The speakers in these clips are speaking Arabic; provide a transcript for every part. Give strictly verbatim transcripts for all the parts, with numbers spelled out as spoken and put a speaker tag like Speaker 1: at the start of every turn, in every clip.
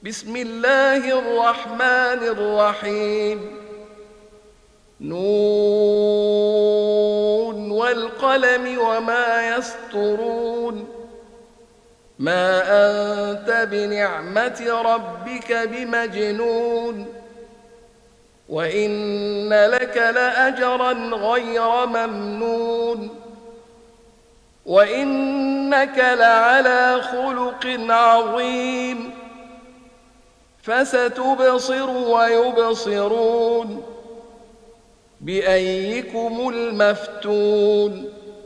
Speaker 1: بسم الله الرحمن الرحيم. نون والقلم وما يسطرون. ما أنت بنعمة ربك بمجنون. وإن لك لأجرا غير ممنون. وإنك لعلى خلق عظيم. فستبصر ويبصرون بأيكم المفتون.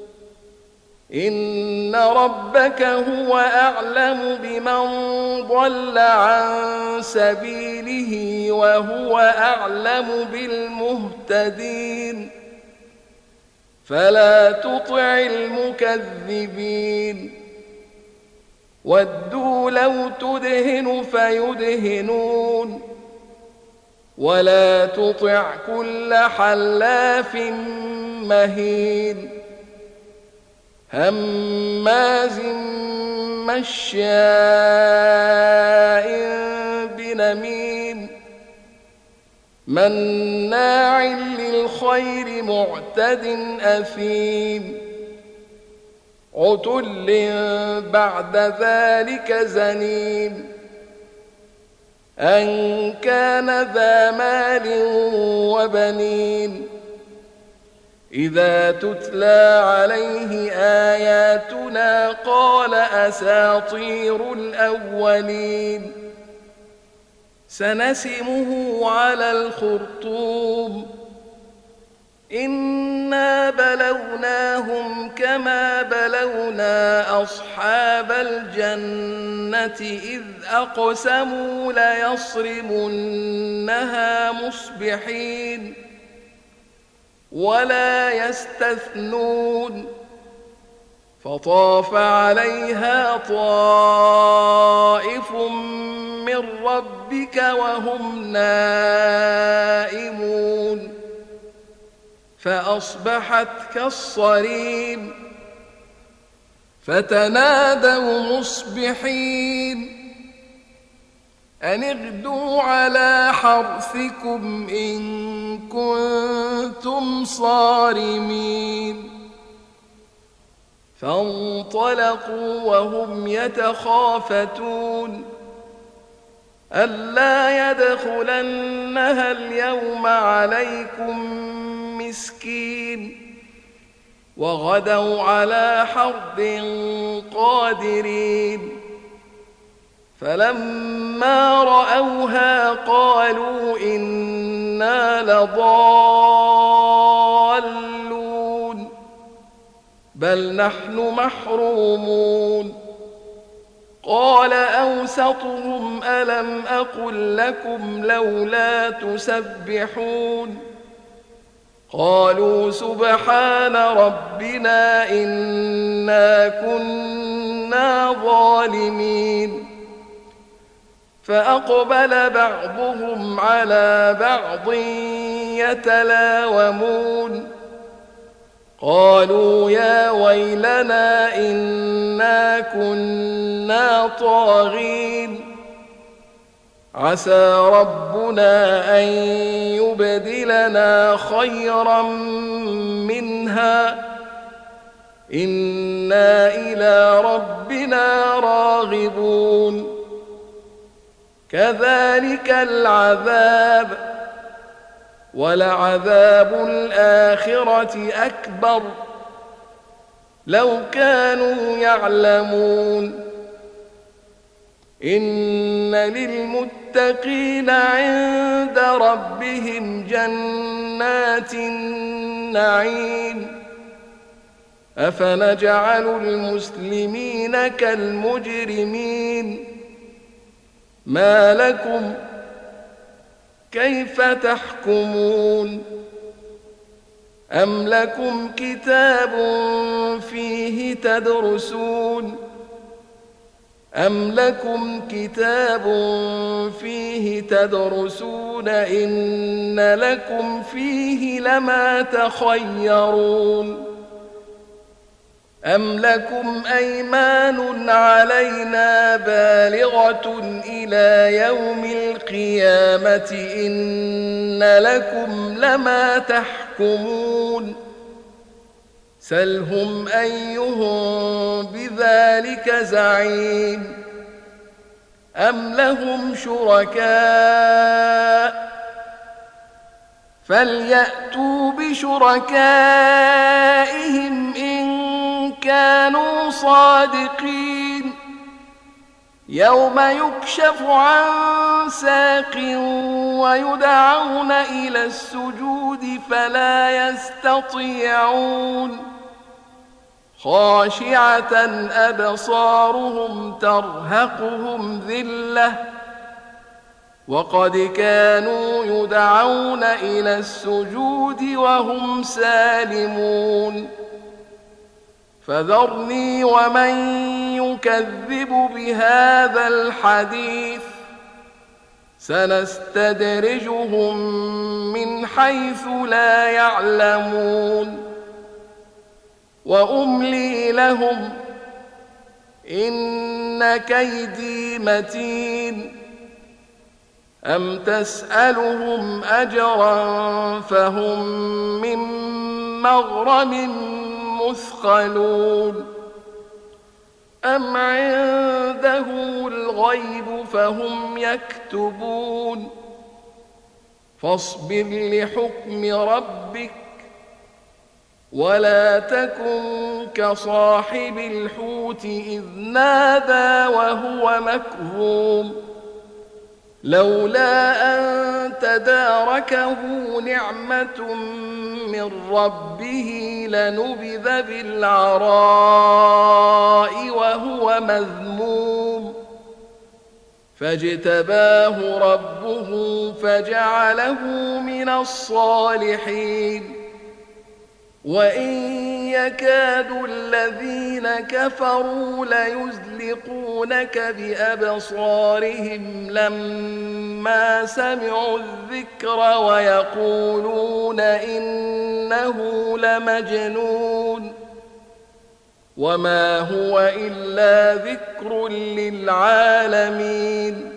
Speaker 1: إن ربك هو أعلم بمن ضل عن سبيله وهو أعلم بالمهتدين. فلا تطع المكذبين. ودوا لو تدهن فيدهنون. ولا تطع كل حلاف مهين هماز مشاء بنميم مناع للخير معتد أثيم عتل بعد ذلك زنيم أن كان ذا مال وبنين. إذا تتلى عليه آياتنا قال أساطير الأولين. سنسمه على الخرطوم. إنا بلوناهم كما بلونا أصحاب الجنة إذ أقسموا ليصرمنها مصبحين ولا يستثنون. فطاف عليها طائف من ربك وهم نائمون فأصبحت كالصريم. فتنادوا مصبحين أن اغدوا على حرثكم إن كنتم صارمين. فانطلقوا وهم يتخافتون ألا يدخلنها اليوم عليكم مسكين. وغدوا على حرد قادرين. فلما رأوها قالوا إنا لضالون بل نحن محرومون. قال أوسطهم ألم أقل لكم لولا تسبحون قالوا سبحان ربنا إنا كنا ظالمين. فأقبل بعضهم على بعض يتلاومون قالوا يا ويلنا إنا كنا طاغين. عسى ربنا أن يبدلنا خيرا منها إنا إلى ربنا راغبون. كذلك العذاب ولعذاب الآخرة أكبر لو كانوا يعلمون. إن للمتقين عند ربهم جنات النعيم. أفنجعل المسلمين كالمجرمين. ما لكم كيف تحكمون. أم لكم كتاب فيه تدرسون أم لكم كتاب فيه تدرسون إن لكم فيه لما تخيرون. أم لكم أيمان علينا بالغة إلى يوم القيامة إن لكم لما تحكمون سلهم أيهم بذلك زعيم أم لهم شركاء فليأتوا بشركائهم إن كانوا صادقين يوم يكشف عن ساق ويدعون إلى السجود فلا يستطيعون خاشعة أبصارهم ترهقهم ذلة وقد كانوا يدعون إلى السجود وهم سالمون فذرني ومن يكذب بهذا الحديث سنستدرجهم من حيث لا يعلمون وأملي لهم إن كيدي متين أم تسألهم أجرا فهم من مغرم مثقلون أم عندهم الغيب فهم يكتبون فاصبر لحكم ربك ولا تكن كصاحب الحوت إذ نادى وهو مكظوم لولا أن تداركه نعمة من ربه لنبذ بالعراء وهو مذموم فاجتباه ربه فجعله من الصالحين وإن يكاد الذين كفروا ليزلقونك بأبصارهم لما سمعوا الذكر ويقولون إنه لمجنون وما هو إلا ذكر للعالمين